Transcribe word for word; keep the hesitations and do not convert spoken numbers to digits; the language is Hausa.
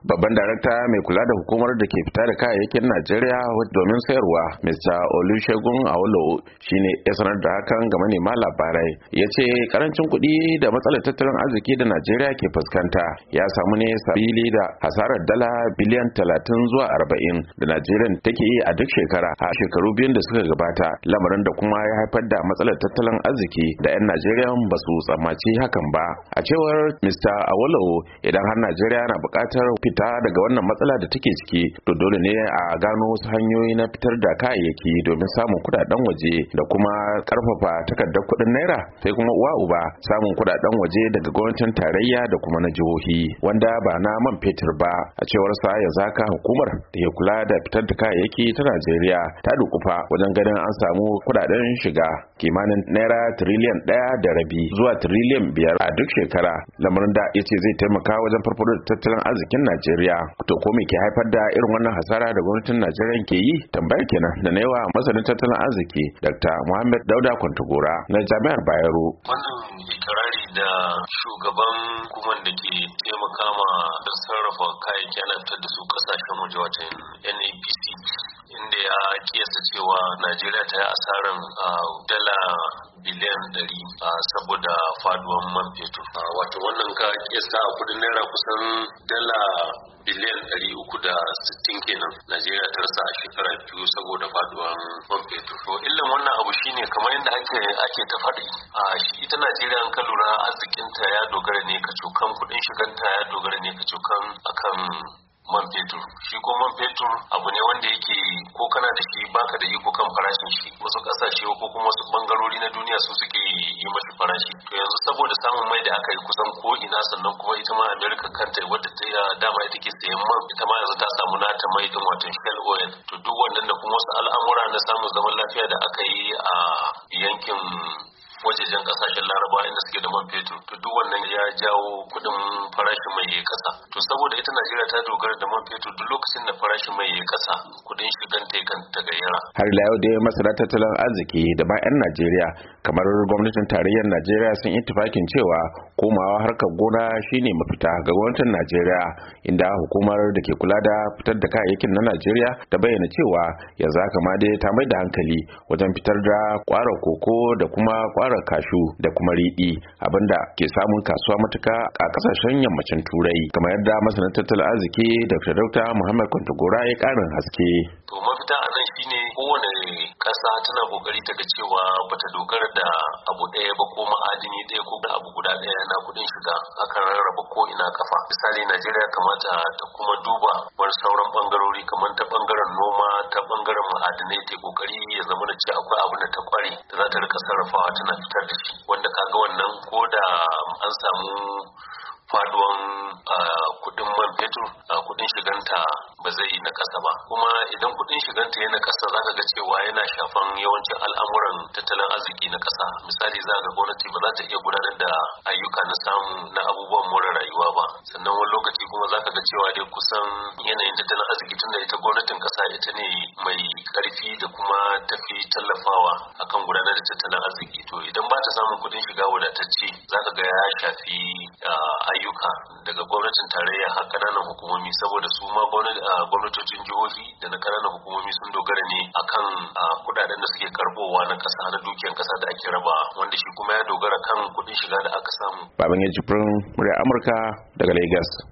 babban darakta mai kula da hukumar da ke fita da kayayyakin Najeriya domin sayarwa Mister Olusegun Awolowo shine ya sanar da hakan ga manema labarai. Ya ce karancin kuɗi da matsalar tattalin arziki da Najeriya ke fuskanta ya samu ne sabili da hasarar dala biliyan talatin zuwa arba'in da Najeriya take yi a duk shekara a shekaru biyun da suka gabata, lamarin da kuma ya haifar da matsalar tattalin arziki da 'yan Najeriya ba su tsammaci hakan ba. A cewar Mister Awolowo, idan har Najeriya na buƙatar fita daga wannan matsala da take ciki, to dole ne a gano wasu hanyoyi na fitar da kayayyaki domin samun kudaden waje da kuma karfafa takardar kuɗin naira, sai kuma uwa uba samun kudaden waje daga gwamnatin tarayya da kuma na jihohi wanda ba na man fetur ba. A cewar sa yanzu haka hukumar da ke kula da fitar da kayayyaki ta Najeriya ta dukufa wajen ganin an samu kudaden shiga kimanin naira tiriliyan ɗaya da rabi zuwa tiriliyan biyar a duk shekara, lamarin da ya ce zai taimaka wajen farfado da tattalin arzikin Najeriya. To ko me ke haifar da irin wannan hasara da gwamnatin Najeriya ke yi? Tambayar kenan da na yawa masanin tattalin arziki Doctor Muhammad Dauda Kwantagora na Jami'ar Bayero. Wannan ikirari da shugaban hukumar da ke taimaka ma don sarrafa kayayyaki ana fitar da su kasashen waje wato N A B C, inda ya kiyasta cewa Najeriya ta yi asaran dala biliyan ɗari saboda faduwan man fetur. Wato wannan ka kiyasta a kudin naira kusan dala biliyan ɗari uku da sittin kenan Najeriya ta rasa a shekara biyu saboda faduwan man fetur. To illan wannan abu shine kamar yadda ake ake ta faɗi, a shi ita Najeriya an ka lura arzikinta ya dogara ne kacokan, kudin shiganta ya dogara ne kacokan akan man fetur. Shi ko man fetur abu ne wanda yake ko kana da shi baka da iko kan farashin shi, wasu kasashe ko kuma wasu bangarori na duniya su suke yi mashi farashi. To yanzu saboda samun mai da aka yi kusan ko ina, sannan kuma ita ma America kanta wadda ta dama ita ke sayan man, ita ma yanzu ta samu nata mai din wato Shell oil. To duk wannan da kuma wasu al'amura na samun zaman lafiya da aka yi a yankin wajejen kasashen Laraba inda suke da man fetur, to duk wannan ya jawo kudin farashin mai yayi kasa. To saboda ita Najeriya ta dogara da man fetur, duk lokacin da farashin mai yayi kasa kudin shigan ta kan ta gayyara. Har ila yau dai masana tattalin arziki da ma 'yan Najeriya kamar gwamnatin tarayyar Najeriya sun ittifakin cewa komawa harkar gona shine mafita ga gwamnatin Najeriya, inda hukumar da ke kula da fitar da kayayyakin na Najeriya ta bayyana cewa yanzu haka ma dai ta mai da hankali wajen fitar da kwarar koko da kuma kwarar kashu da kuma riɗi, abinda ke samun kasuwa matuka a kasashen yammacin turai, kamar yadda masanin tattalin arziki Doctor Dauda Muhammad Kwantagora ya karin haske. To mafita a nan shine kowane kasa tana kokari ta ga cewa bata dogara da abu ɗaya ba ko ma'adini ɗaya ko abu guda ɗaya na kudin shiga, aka rarraba ko ina kafa. Misali Najeriya kamata ta kuma duba wani sauran bangarori kamar ta bangaren noma, ta bangaren ma'adinai, ta kokari ya zama da cewa akwai abu da ta kware da za ta rika sarrafawa tana fitar da shi, wanda kaga wannan ko da an samu faduwan kudin man fetur, kudin shiganta ba zai yi na kasa ba. Kuma idan kudin shiganta ya na kasa zaka ga cewa yana shafan yawancin al'amuran tattalin arziki na kasa. Misali za ga gwamnati ba za ta iya gudanar da ayyuka na samu na abubuwan more rayuwa ba. Sannan wani lokaci kuma zaka ga cewa dai kusan yanayin tattalin arziki tunda ita gwamnatin kasa ita ne mai karfi da kuma tafi tallafawa akan gudanar da tattalin arziki. To idan ba ta samun kudin shiga wadatacce, zaka ga ya shafi ayyuka daga gwamnatin tarayya har kananan hukumomi, saboda su ma gwamnatocin jihohi da na kananan hukumomi sun dogara ne akan kudaden da suke karbowa na kasa, na dukiyar kasa da ake raba, wanda shi kuma ya dogara kan kudin shiga da aka samu. Baban ya Jibrin, murya Amurka daga Lagos.